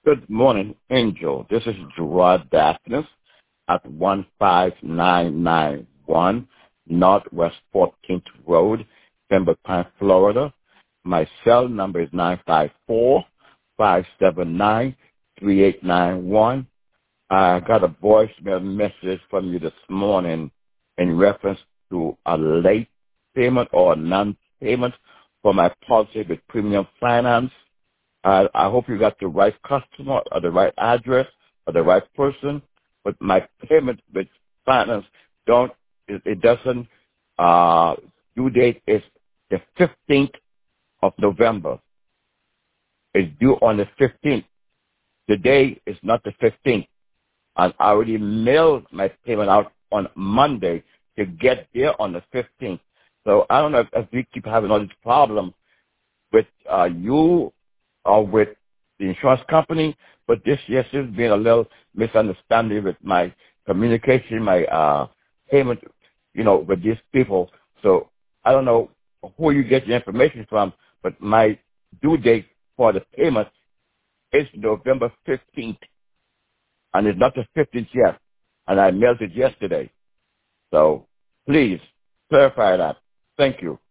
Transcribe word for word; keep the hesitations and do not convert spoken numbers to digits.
Good morning, Angel. This is Gerard Daphnis at one five nine nine one Northwest fourteenth Road, Pembroke Pines, Florida. My cell number is nine five four, five seven nine, three eight nine one. I got a voicemail message from you this morning in reference to a late payment or a non-payment for my policy with Premium Finance. I, I hope you got the right customer or the right address or the right person, but my payment with finance don't, it, it doesn't, uh, due date is the fifteenth of November. It's due on the fifteenth. The day is not the fifteenth. I already mailed my payment out on Monday to get there on the fifteenth. So I don't know if, if we keep having all these problems with uh, you or with the insurance company, but this yes, there's been a little misunderstanding with my communication, my uh, payment, you know, with these people. So I don't know who you get your information from, but my due date for the payment is November fifteenth, and it's not the fifteenth yet, and I mailed it yesterday. So please clarify that. Thank you.